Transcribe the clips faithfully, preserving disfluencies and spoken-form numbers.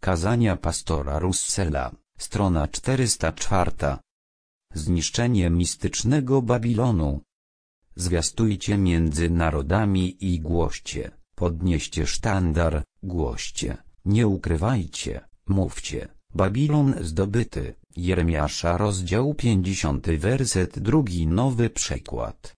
Kazania pastora Russella, strona czterysta cztery. Zniszczenie mistycznego Babilonu. Zwiastujcie między narodami i głoście, podnieście sztandar, głoście, nie ukrywajcie, mówcie, Babilon zdobyty. Jeremiasza rozdział pięćdziesiąty werset drugi nowy przekład.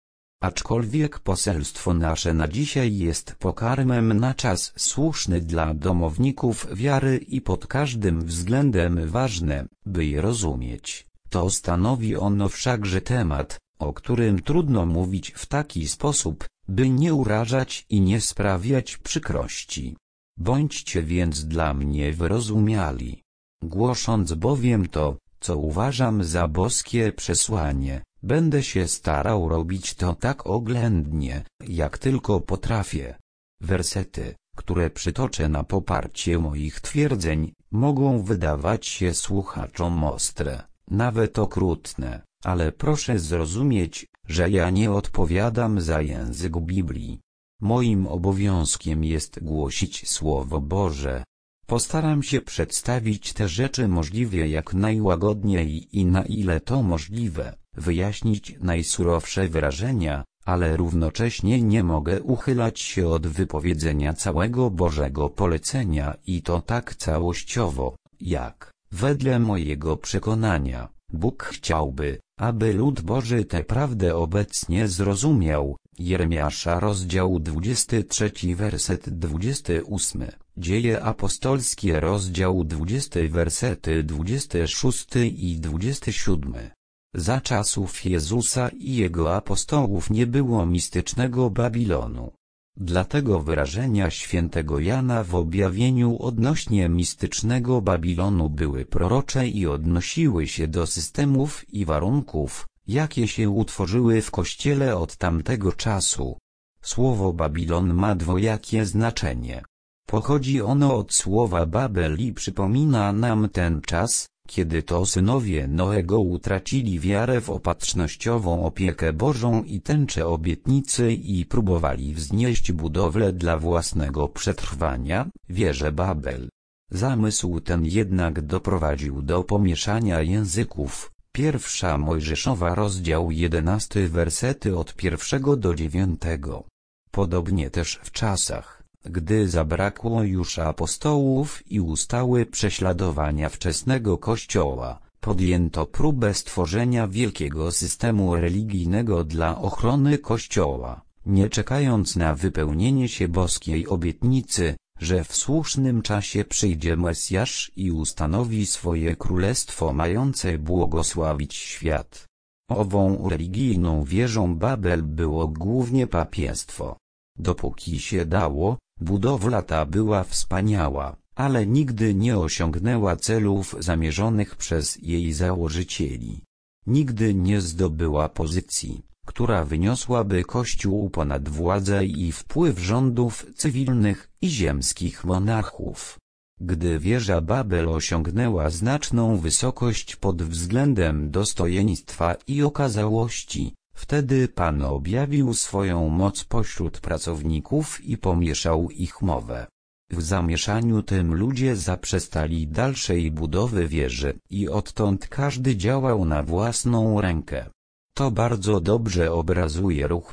Aczkolwiek poselstwo nasze na dzisiaj jest pokarmem na czas słuszny dla domowników wiary i pod każdym względem ważne, by je rozumieć, to stanowi ono wszakże temat, o którym trudno mówić w taki sposób, by nie urażać i nie sprawiać przykrości. Bądźcie więc dla mnie wyrozumiali. Głosząc bowiem to, co uważam za boskie przesłanie, będę się starał robić to tak oględnie, jak tylko potrafię. Wersety, które przytoczę na poparcie moich twierdzeń, mogą wydawać się słuchaczom ostre, nawet okrutne, ale proszę zrozumieć, że ja nie odpowiadam za język Biblii. Moim obowiązkiem jest głosić Słowo Boże. Postaram się przedstawić te rzeczy możliwie jak najłagodniej i na ile to możliwe, wyjaśnić najsurowsze wyrażenia, ale równocześnie nie mogę uchylać się od wypowiedzenia całego Bożego polecenia i to tak całościowo, jak, wedle mojego przekonania, Bóg chciałby, aby lud Boży tę prawdę obecnie zrozumiał. Jeremiasza rozdział dwudziesty trzeci werset dwudziesty ósmy, Dzieje apostolskie rozdział dwudziesty wersety dwudziesty szósty i dwudziesty siódmy. Za czasów Jezusa i Jego apostołów nie było mistycznego Babilonu. Dlatego wyrażenia świętego Jana w objawieniu odnośnie mistycznego Babilonu były prorocze i odnosiły się do systemów i warunków, jakie się utworzyły w Kościele od tamtego czasu. Słowo Babilon ma dwojakie znaczenie. Pochodzi ono od słowa Babel i przypomina nam ten czas, kiedy to synowie Noego utracili wiarę w opatrznościową opiekę Bożą i tęczę obietnicy i próbowali wznieść budowlę dla własnego przetrwania, wieżę Babel. Zamysł ten jednak doprowadził do pomieszania języków. Pierwsza Mojżeszowa rozdział jedenasty wersety od pierwszego do dziewiątego. Podobnie też w czasach, gdy zabrakło już apostołów i ustały prześladowania wczesnego Kościoła, podjęto próbę stworzenia wielkiego systemu religijnego dla ochrony Kościoła, nie czekając na wypełnienie się boskiej obietnicy, że w słusznym czasie przyjdzie Mesjasz i ustanowi swoje królestwo mające błogosławić świat. Ową religijną wieżą Babel było głównie papiestwo. Dopóki się dało, budowla ta była wspaniała, ale nigdy nie osiągnęła celów zamierzonych przez jej założycieli. Nigdy nie zdobyła pozycji, która wyniosłaby Kościół ponad władzę i wpływ rządów cywilnych i ziemskich monarchów. Gdy wieża Babel osiągnęła znaczną wysokość pod względem dostojeństwa i okazałości, wtedy Pan objawił swoją moc pośród pracowników i pomieszał ich mowę. W zamieszaniu tym ludzie zaprzestali dalszej budowy wieży i odtąd każdy działał na własną rękę. To bardzo dobrze obrazuje ruch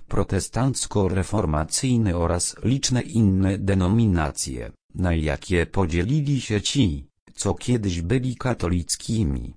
protestancko-reformacyjny oraz liczne inne denominacje, na jakie podzielili się ci, co kiedyś byli katolickimi.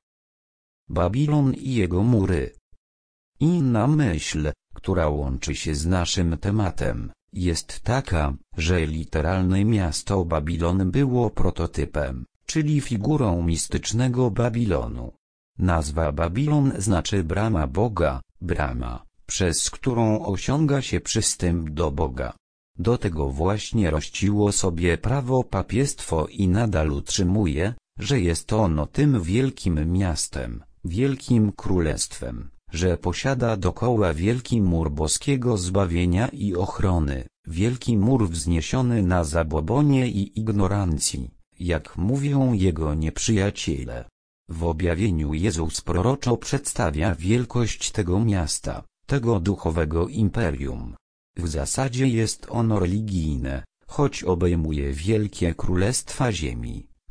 Babilon i jego mury. Inna myśl, która łączy się z naszym tematem, jest taka, że literalne miasto Babilon było prototypem, czyli figurą mistycznego Babilonu. Nazwa Babilon znaczy brama Boga, brama, przez którą osiąga się przystęp do Boga. Do tego właśnie rościło sobie prawo papiestwo i nadal utrzymuje, że jest ono tym wielkim miastem, wielkim królestwem, że posiada dokoła wielki mur boskiego zbawienia i ochrony, wielki mur wzniesiony na zabobonie i ignorancji, jak mówią jego nieprzyjaciele. W objawieniu Jezus proroczo przedstawia wielkość tego miasta, tego duchowego imperium. W zasadzie jest ono religijne, choć obejmuje wielkie królestwa ziemi,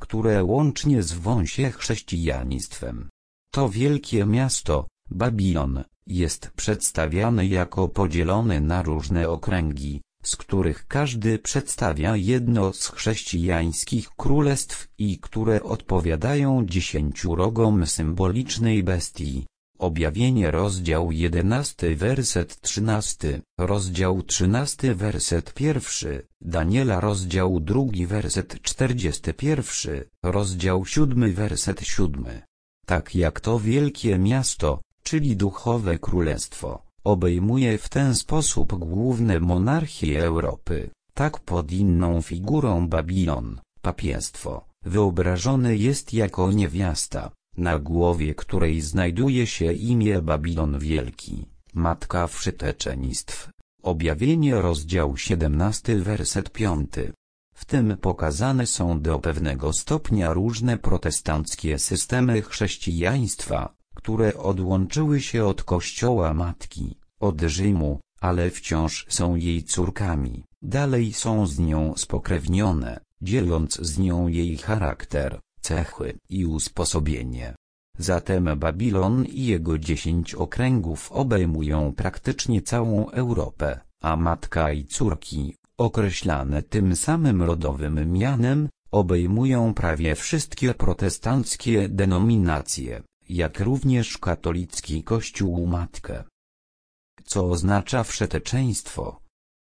które łącznie zwą się chrześcijaństwem. To wielkie miasto, Babilon, jest przedstawiane jako podzielone na różne okręgi, z których każdy przedstawia jedno z chrześcijańskich królestw i które odpowiadają dziesięciu rogom symbolicznej bestii. Objawienie rozdział jedenasty werset trzynasty, rozdział trzynasty werset pierwszy, Daniela rozdział drugi werset czterdziesty pierwszy, rozdział siódmy werset siódmy. Tak jak to wielkie miasto, czyli duchowe królestwo, obejmuje w ten sposób główne monarchie Europy, tak pod inną figurą Babilon, papiestwo, wyobrażone jest jako niewiasta, na głowie której znajduje się imię Babilon Wielki, matka wszeteczeństw. Objawienie rozdział siedemnasty werset piąty. W tym pokazane są do pewnego stopnia różne protestanckie systemy chrześcijaństwa, które odłączyły się od Kościoła Matki, od Rzymu, ale wciąż są jej córkami, dalej są z nią spokrewnione, dzieląc z nią jej charakter, cechy i usposobienie. Zatem Babilon i jego dziesięć okręgów obejmują praktycznie całą Europę, a matka i córki, określane tym samym rodowym mianem, obejmują prawie wszystkie protestanckie denominacje, jak również katolicki Kościół Matkę. Co oznacza wszeteczeństwo?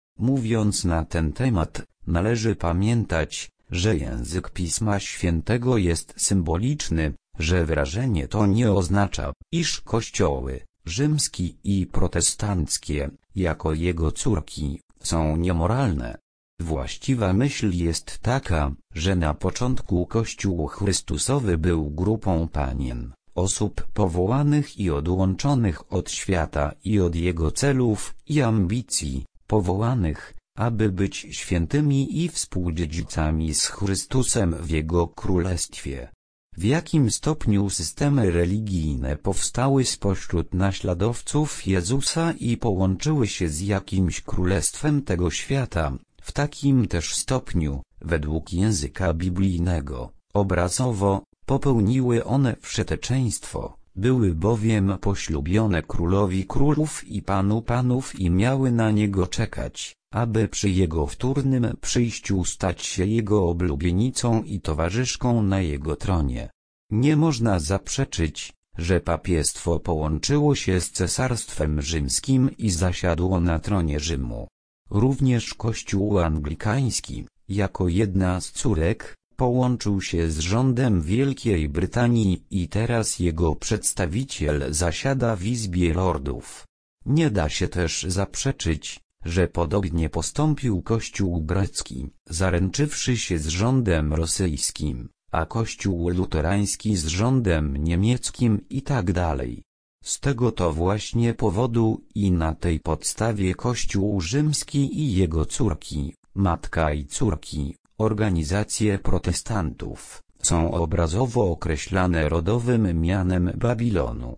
Mówiąc na ten temat, należy pamiętać, że język Pisma Świętego jest symboliczny, że wyrażenie to nie oznacza, iż kościoły, rzymski i protestanckie, jako jego córki, są niemoralne. Właściwa myśl jest taka, że na początku Kościół Chrystusowy był grupą panien, osób powołanych i odłączonych od świata i od jego celów i ambicji, powołanych, aby być świętymi i współdziedzicami z Chrystusem w Jego Królestwie. W jakim stopniu systemy religijne powstały spośród naśladowców Jezusa i połączyły się z jakimś królestwem tego świata, w takim też stopniu, według języka biblijnego, obrazowo, popełniły one wszeteczeństwo, były bowiem poślubione królowi królów i panu panów i miały na niego czekać, aby przy jego wtórnym przyjściu stać się jego oblubienicą i towarzyszką na jego tronie. Nie można zaprzeczyć, że papiestwo połączyło się z cesarstwem rzymskim i zasiadło na tronie Rzymu. Również Kościół anglikański, jako jedna z córek, połączył się z rządem Wielkiej Brytanii i teraz jego przedstawiciel zasiada w Izbie Lordów. Nie da się też zaprzeczyć, że podobnie postąpił Kościół grecki, zaręczywszy się z rządem rosyjskim, a Kościół luterański z rządem niemieckim i tak dalej. Z tego to właśnie powodu i na tej podstawie Kościół rzymski i jego córki, matka i córki, organizacje protestantów, są obrazowo określane rodowym mianem Babilonu.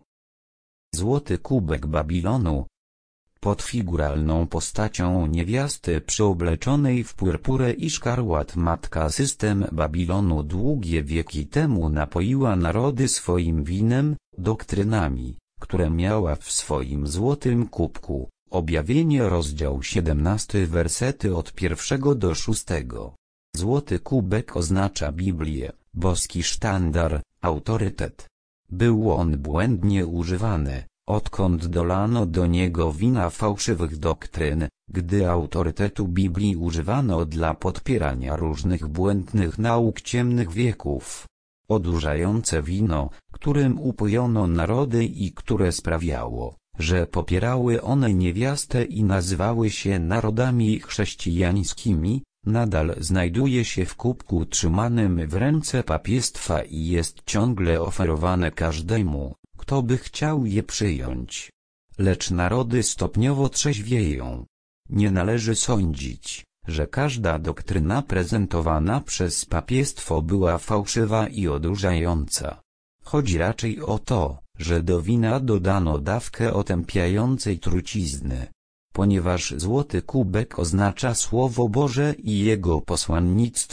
Złoty kubek Babilonu. Pod figuralną postacią niewiasty przyobleczonej w purpurę i szkarłat matka system Babilonu długie wieki temu napoiła narody swoim winem, doktrynami, które miała w swoim złotym kubku. Objawienie rozdział siedemnasty wersety od pierwszego do szóstego. Złoty kubek oznacza Biblię, boski sztandar, autorytet. Był on błędnie używany, odkąd dolano do niego wina fałszywych doktryn, gdy autorytetu Biblii używano dla podpierania różnych błędnych nauk ciemnych wieków. Odurzające wino, którym upojono narody i które sprawiało, że popierały one niewiastę i nazywały się narodami chrześcijańskimi, nadal znajduje się w kubku trzymanym w ręce papiestwa i jest ciągle oferowane każdemu, kto by chciał je przyjąć. Lecz narody stopniowo trzeźwieją. Nie należy sądzić, że każda doktryna prezentowana przez papiestwo była fałszywa i odurzająca. Chodzi raczej o to, że do wina dodano dawkę otępiającej trucizny. Ponieważ złoty kubek oznacza Słowo Boże i jego posłannictwo,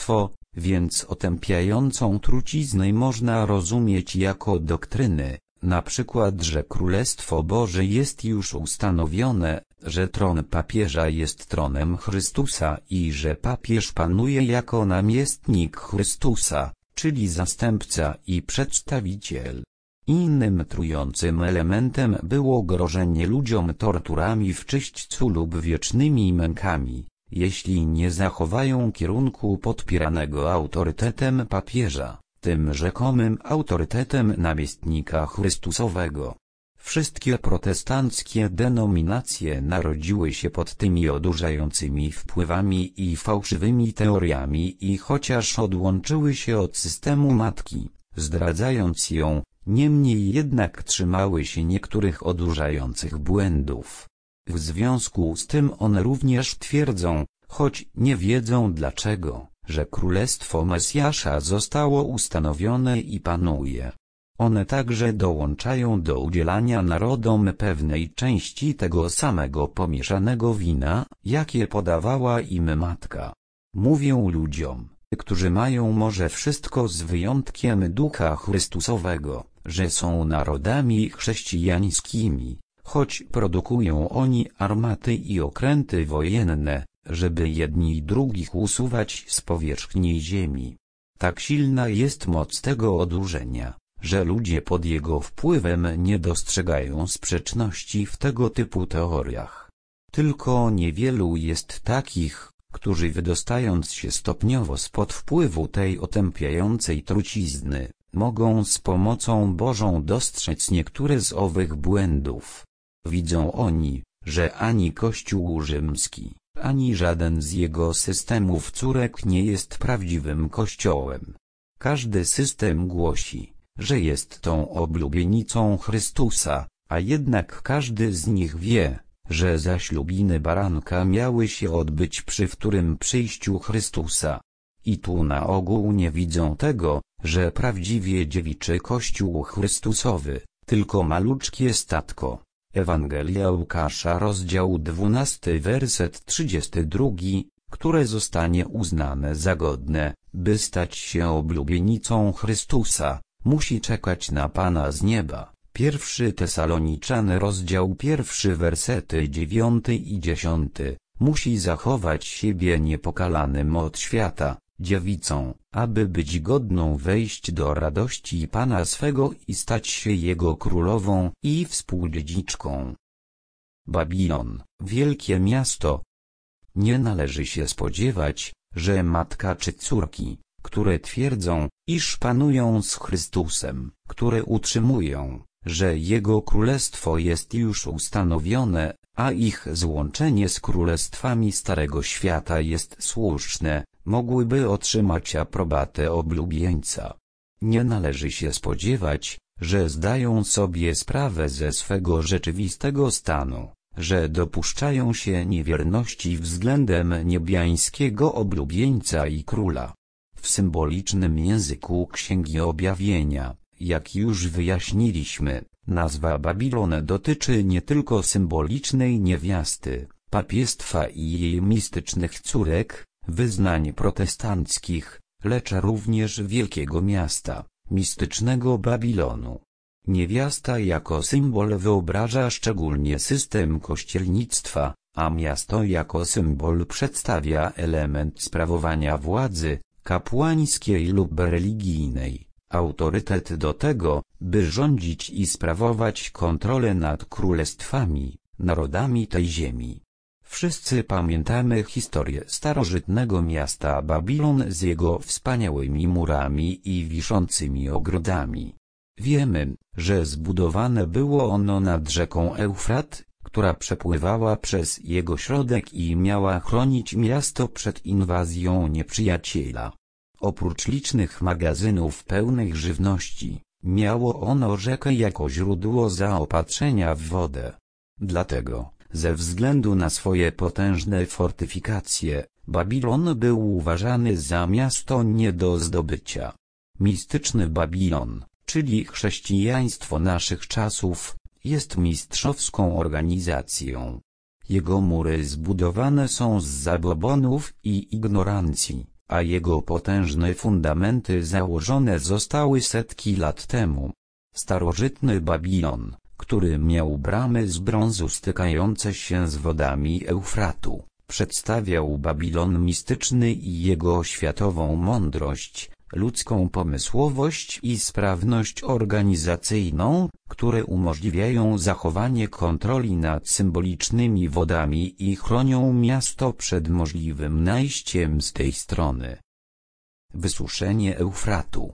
więc otępiającą truciznę można rozumieć jako doktryny, na przykład, że Królestwo Boże jest już ustanowione, że tron papieża jest tronem Chrystusa i że papież panuje jako namiestnik Chrystusa, czyli zastępca i przedstawiciel. Innym trującym elementem było grożenie ludziom torturami w czyśćcu lub wiecznymi mękami, jeśli nie zachowają kierunku podpieranego autorytetem papieża, tym rzekomym autorytetem namiestnika Chrystusowego. Wszystkie protestanckie denominacje narodziły się pod tymi odurzającymi wpływami i fałszywymi teoriami i chociaż odłączyły się od systemu matki, zdradzając ją, niemniej jednak trzymały się niektórych odurzających błędów. W związku z tym one również twierdzą, choć nie wiedzą dlaczego, że Królestwo Mesjasza zostało ustanowione i panuje. One także dołączają do udzielania narodom pewnej części tego samego pomieszanego wina, jakie podawała im matka. Mówią ludziom, którzy mają może wszystko z wyjątkiem Ducha Chrystusowego, że są narodami chrześcijańskimi, choć produkują oni armaty i okręty wojenne, żeby jedni drugich usuwać z powierzchni ziemi. Tak silna jest moc tego odurzenia, że ludzie pod jego wpływem nie dostrzegają sprzeczności w tego typu teoriach. Tylko niewielu jest takich, którzy wydostając się stopniowo spod wpływu tej otępiającej trucizny, mogą z pomocą Bożą dostrzec niektóre z owych błędów. Widzą oni, że ani Kościół rzymski, ani żaden z jego systemów córek nie jest prawdziwym Kościołem. Każdy system głosi, że jest tą oblubienicą Chrystusa, a jednak każdy z nich wie, że zaślubiny baranka miały się odbyć przy wtórnym przyjściu Chrystusa. I tu na ogół nie widzą tego, że prawdziwie dziewiczy Kościół Chrystusowy, tylko maluczkie statko. Ewangelia Łukasza rozdział dwunasty werset trzydziesty drugi, które zostanie uznane za godne, by stać się oblubienicą Chrystusa, musi czekać na Pana z nieba. Pierwszy Tesaloniczany rozdział pierwszy wersety dziewiąty i dziesiąty, musi zachować siebie niepokalanym od świata, dziewicą, aby być godną wejść do radości Pana swego i stać się Jego królową i współdziedziczką. Babilon, wielkie miasto. Nie należy się spodziewać, że matka czy córki, które twierdzą, iż panują z Chrystusem, które utrzymują, że Jego królestwo jest już ustanowione, a ich złączenie z królestwami Starego Świata jest słuszne, mogłyby otrzymać aprobatę oblubieńca. Nie należy się spodziewać, że zdają sobie sprawę ze swego rzeczywistego stanu, że dopuszczają się niewierności względem niebiańskiego oblubieńca i króla. W symbolicznym języku Księgi Objawienia, jak już wyjaśniliśmy, nazwa Babilon dotyczy nie tylko symbolicznej niewiasty, papiestwa i jej mistycznych córek, wyznań protestanckich, lecz również wielkiego miasta, mistycznego Babilonu. Niewiasta jako symbol wyobraża szczególnie system kościelnictwa, a miasto jako symbol przedstawia element sprawowania władzy, kapłańskiej lub religijnej, autorytet do tego, by rządzić i sprawować kontrolę nad królestwami, narodami tej ziemi. Wszyscy pamiętamy historię starożytnego miasta Babilon z jego wspaniałymi murami i wiszącymi ogrodami. Wiemy, że zbudowane było ono nad rzeką Eufrat, która przepływała przez jego środek i miała chronić miasto przed inwazją nieprzyjaciela. Oprócz licznych magazynów pełnych żywności, miało ono rzekę jako źródło zaopatrzenia w wodę. Dlatego, ze względu na swoje potężne fortyfikacje, Babilon był uważany za miasto nie do zdobycia. Mistyczny Babilon, czyli chrześcijaństwo naszych czasów, jest mistrzowską organizacją. Jego mury zbudowane są z zabobonów i ignorancji, a jego potężne fundamenty założone zostały setki lat temu. Starożytny Babilon, który miał bramy z brązu stykające się z wodami Eufratu, przedstawiał Babilon mistyczny i jego światową mądrość, ludzką pomysłowość i sprawność organizacyjną, które umożliwiają zachowanie kontroli nad symbolicznymi wodami i chronią miasto przed możliwym najściem z tej strony. Wysuszenie Eufratu.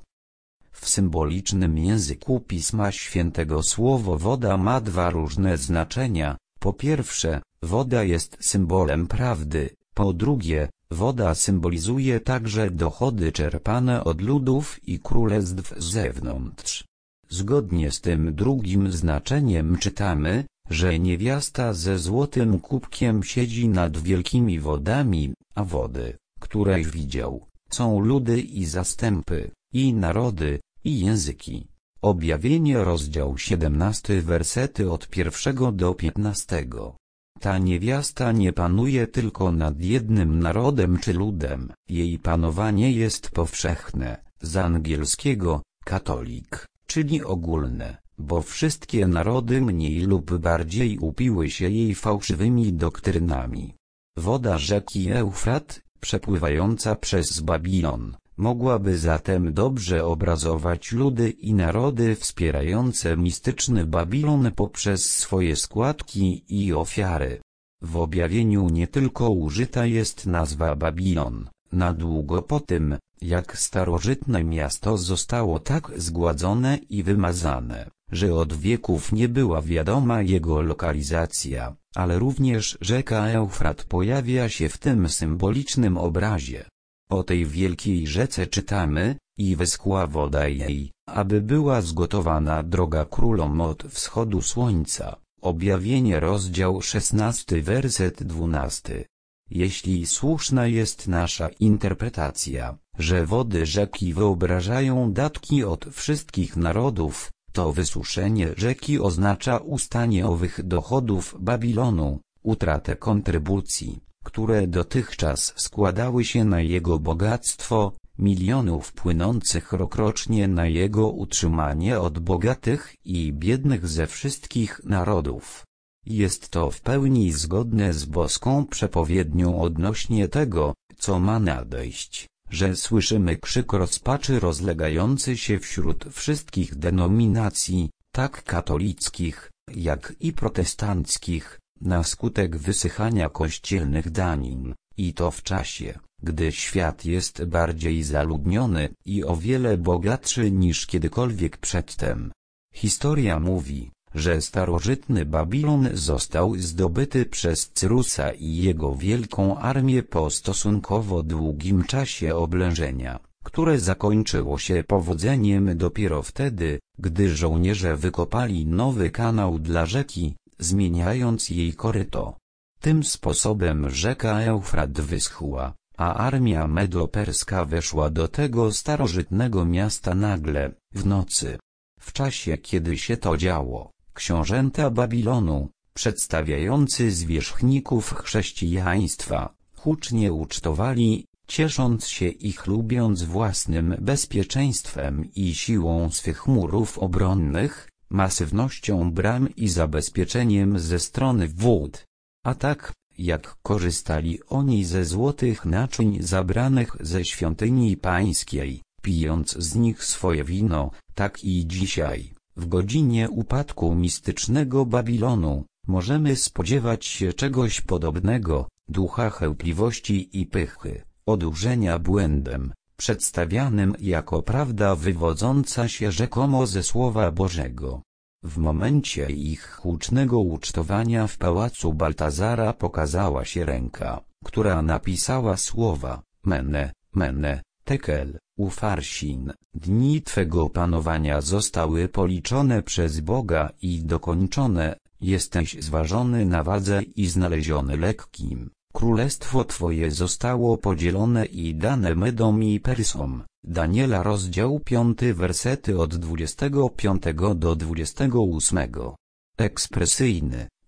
W symbolicznym języku Pisma Świętego słowo woda ma dwa różne znaczenia. Po pierwsze, woda jest symbolem prawdy, po drugie, woda symbolizuje także dochody czerpane od ludów i królestw z zewnątrz. Zgodnie z tym drugim znaczeniem czytamy, że niewiasta ze złotym kubkiem siedzi nad wielkimi wodami, a wody, które widział, są ludy i zastępy, i narody, i języki. Objawienie rozdział siedemnasty wersety od pierwszego do piętnastego. Ta niewiasta nie panuje tylko nad jednym narodem czy ludem, jej panowanie jest powszechne, z angielskiego katolik, czyli ogólne, bo wszystkie narody mniej lub bardziej upiły się jej fałszywymi doktrynami. Woda rzeki Eufrat, przepływająca przez Babilon, mogłaby zatem dobrze obrazować ludy i narody wspierające mistyczny Babilon poprzez swoje składki i ofiary. W objawieniu nie tylko użyta jest nazwa Babilon, na długo po tym, jak starożytne miasto zostało tak zgładzone i wymazane, że od wieków nie była wiadoma jego lokalizacja, ale również rzeka Eufrat pojawia się w tym symbolicznym obrazie. O tej wielkiej rzece czytamy: i wyschła woda jej, aby była zgotowana droga królom od wschodu słońca. Objawienie rozdział szesnasty werset dwunasty. Jeśli słuszna jest nasza interpretacja, że wody rzeki wyobrażają datki od wszystkich narodów, to wysuszenie rzeki oznacza ustanie owych dochodów Babilonu, utratę kontrybucji, które dotychczas składały się na jego bogactwo, milionów płynących rokrocznie na jego utrzymanie od bogatych i biednych ze wszystkich narodów. Jest to w pełni zgodne z boską przepowiednią odnośnie tego, co ma nadejść, że słyszymy krzyk rozpaczy rozlegający się wśród wszystkich denominacji, tak katolickich, jak i protestanckich, na skutek wysychania kościelnych danin, i to w czasie, gdy świat jest bardziej zaludniony i o wiele bogatszy niż kiedykolwiek przedtem. Historia mówi, że starożytny Babilon został zdobyty przez Cyrusa i jego wielką armię po stosunkowo długim czasie oblężenia, które zakończyło się powodzeniem dopiero wtedy, gdy żołnierze wykopali nowy kanał dla rzeki, zmieniając jej koryto. Tym sposobem rzeka Eufrat wyschła, a armia medo-perska weszła do tego starożytnego miasta nagle, w nocy. W czasie, kiedy się to działo, książęta Babilonu, przedstawiający zwierzchników chrześcijaństwa, hucznie ucztowali, ciesząc się i chlubiąc własnym bezpieczeństwem i siłą swych murów obronnych, masywnością bram i zabezpieczeniem ze strony wód. A tak, jak korzystali oni ze złotych naczyń zabranych ze świątyni pańskiej, pijąc z nich swoje wino, tak i dzisiaj, w godzinie upadku mistycznego Babilonu, możemy spodziewać się czegoś podobnego, ducha chełpliwości i pychy, odurzenia błędem, przedstawianym jako prawda wywodząca się rzekomo ze Słowa Bożego. W momencie ich hucznego ucztowania w pałacu Baltazara pokazała się ręka, która napisała słowa: Mene, Mene, Tekel, Ufarsin, dni Twego panowania zostały policzone przez Boga i dokończone, jesteś zważony na wadze i znaleziony lekkim. Królestwo Twoje zostało podzielone i dane Medom i Persom. Daniela rozdział piąty wersety od dwudziestego piątego do dwudziestego ósmego. Ekspresyjny,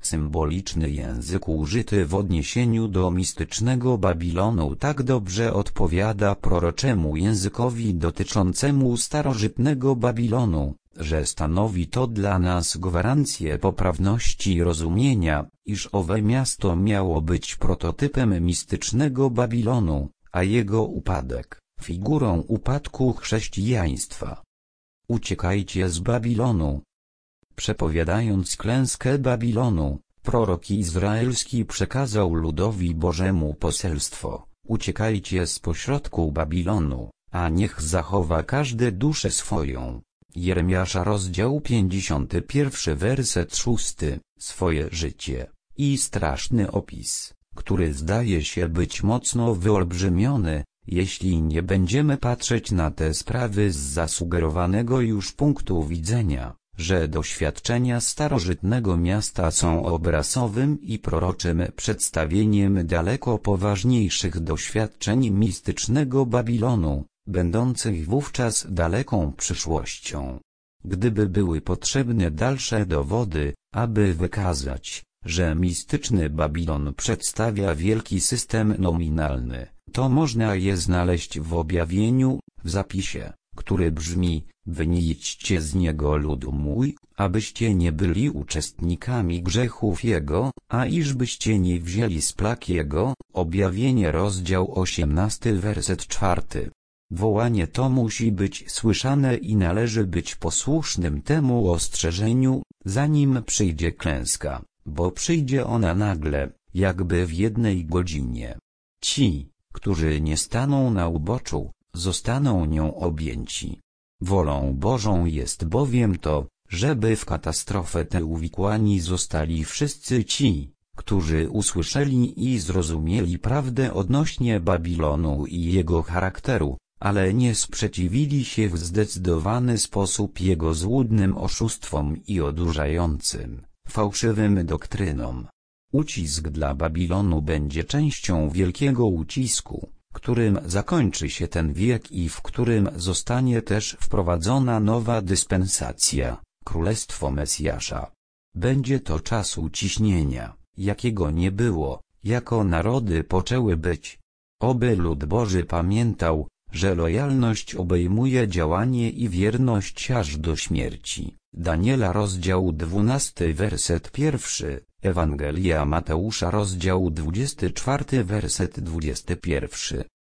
Symboliczny język użyty w odniesieniu do mistycznego Babilonu tak dobrze odpowiada proroczemu językowi dotyczącemu starożytnego Babilonu, że stanowi to dla nas gwarancję poprawności rozumienia, iż owe miasto miało być prototypem mistycznego Babilonu, a jego upadek figurą upadku chrześcijaństwa. Uciekajcie z Babilonu. Przepowiadając klęskę Babilonu, prorok izraelski przekazał ludowi Bożemu poselstwo: uciekajcie z pośrodku Babilonu, a niech zachowa każdy duszę swoją. Jeremiasza rozdział pięćdziesiąty pierwszy werset szósty, swoje życie. I straszny opis, który zdaje się być mocno wyolbrzymiony, jeśli nie będziemy patrzeć na te sprawy z zasugerowanego już punktu widzenia, że doświadczenia starożytnego miasta są obrazowym i proroczym przedstawieniem daleko poważniejszych doświadczeń mistycznego Babilonu, będących wówczas daleką przyszłością. Gdyby były potrzebne dalsze dowody, aby wykazać, że mistyczny Babilon przedstawia wielki system nominalny, to można je znaleźć w objawieniu, w zapisie, który brzmi: wynieście z niego lud mój, abyście nie byli uczestnikami grzechów jego, a iżbyście nie wzięli z plag jego. Objawienie rozdział osiemnasty werset czwarty. Wołanie to musi być słyszane i należy być posłusznym temu ostrzeżeniu, zanim przyjdzie klęska, bo przyjdzie ona nagle, jakby w jednej godzinie. Ci, którzy nie staną na uboczu, zostaną nią objęci. Wolą Bożą jest bowiem to, żeby w katastrofę tę uwikłani zostali wszyscy ci, którzy usłyszeli i zrozumieli prawdę odnośnie Babilonu i jego charakteru, ale nie sprzeciwili się w zdecydowany sposób jego złudnym oszustwom i odurzającym, fałszywym doktrynom. Ucisk dla Babilonu będzie częścią wielkiego ucisku, którym zakończy się ten wiek i w którym zostanie też wprowadzona nowa dyspensacja, Królestwo Mesjasza. Będzie to czas uciśnienia, jakiego nie było, jako narody poczęły być. Oby lud Boży pamiętał, że lojalność obejmuje działanie i wierność aż do śmierci. Daniela rozdział dwunasty werset pierwszy, Ewangelia Mateusza rozdział dwudziesty czwarty werset dwudziesty pierwszy.